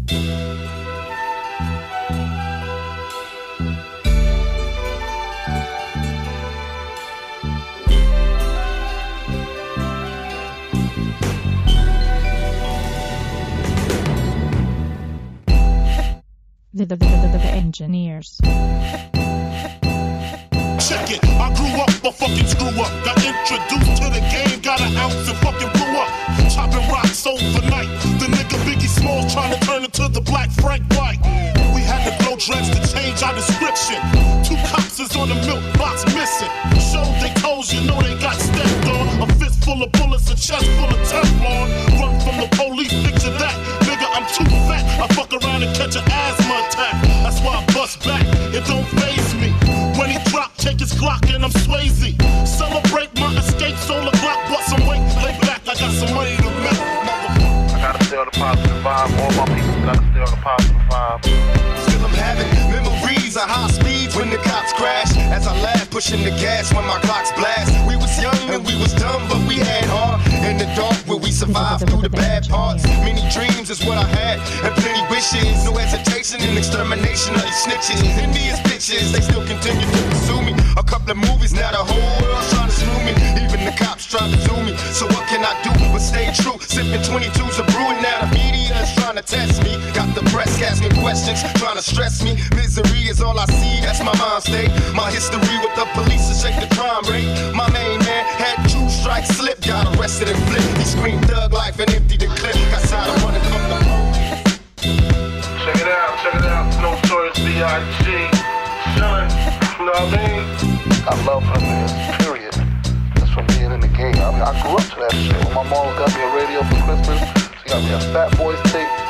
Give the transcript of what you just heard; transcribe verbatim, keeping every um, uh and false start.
The, the, the, the, the engineers. Check it, I grew up a fucking screw up. Got introduced to the game, got an ounce and fucking blew up. Chopping rocks overnight. The nigga Biggie Smalls trying to turn into the Black Frank White. We had to grow dreads to change our description. Two cops is on the milk box missing. Showed they toes, you know they got stepped on. A fist full of bullets, a chest full of Teflon. Run from the police, picture that. Nigga, I'm too fat. I fuck around and catch an asthma attack. That's why I bust back. It don't faze me. When he drop, take his Glock and I'm Swayze. Celebrate my escape, solar Glock, bust some weight, lay back, I got some money to make. I gotta stay on the positive vibe, all my people gotta stay on the positive vibe. Still I'm having memories of high speeds when the cops crash. As I laugh, pushing the gas when my clocks blast. We was young and we was dumb, but we had heart. In the dark where we survived through the bad parts. Many dreams is what I had, and plenty wishes. No hesitation in extermination of these snitches. Indians bitches, they still continue to pursue me. A couple of movies, now the whole world's trying to slew me. Even the cops trying to do me. So what can I do but stay true? Sipping twenty-twos of brewing, now the media is trying to test me. Got the press asking questions, trying to stress me. Misery is all I see, that's my mind state. My history with the police to shake the crime rate. My main man had two strikes slip, got arrested and flipped. He screamed thug life and emptied the clip. Got tired of running from the police. Check it out, check it out. Notorious B I G Son, you know what I mean? I love her, man, period. That's from being in the game. I mean, I grew up to that shit. When my mom got me a radio for Christmas, she got me a Fat Boys tape.